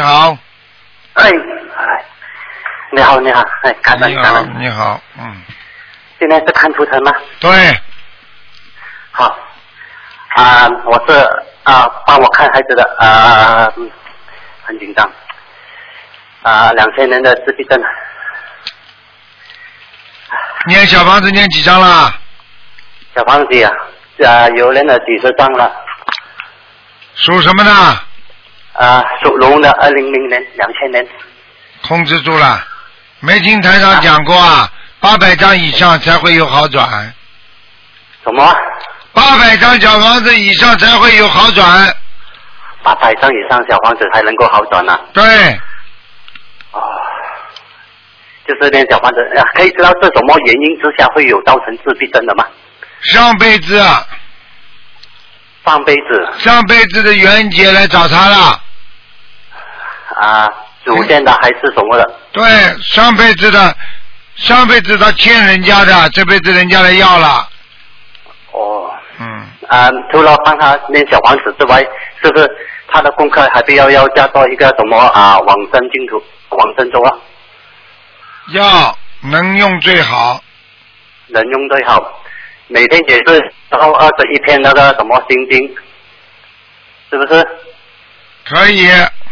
好。 哎，你好，你好，哎，感恩感恩。 你好， 今天是看图腾吗？ 对。 好。我是帮我看孩子的很紧张。2000年的自闭症。 念小房子念几张了？ 小房子有人的几十张了。 属什么的？ 属龙的2000年2000年。 控制住了，没听台上讲过800张以上才会有好转。 什么 ？800张小房子以上才会有好转。 800张以上小房子才能够好转对。 就是念小房子，可以知道是什么原因之下会有造成自闭症的吗？ 上辈子的冤结来找他了。 祖先的还是什么的？ 对，上辈子他欠人家的，这辈子人家来要了。 除了帮他念小房子之外，是不是他的功课还必要加多一个什么往生净土、往生咒要能用最好。 能用最好，每天也是抄21篇那个什么心经，是不是？ 可以。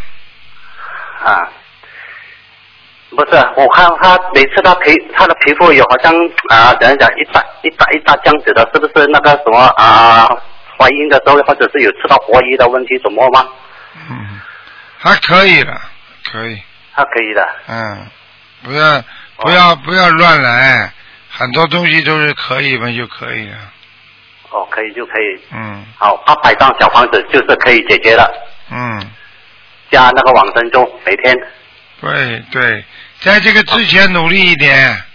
不是，我看他每次他的皮肤有好像怎样讲一大这样子的，是不是那个什么怀孕的时候或者是有吃到活鱼的问题什么吗？ 还可以的，可以。 还可以的。 不要乱来，很多东西都是可以嘛就可以了。 可以就可以。好，800张小房子就是可以解决了。加那个往生咒每天。 对，在这个之前努力一点。